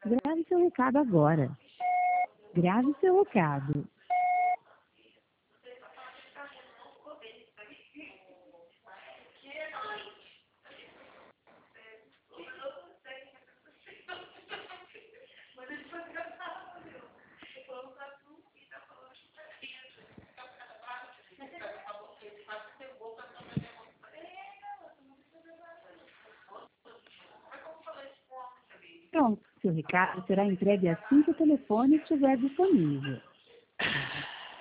Grave seu recado agora. Grave seu recado. Pronto, seu recado será entregue assim que o telefone estiver disponível.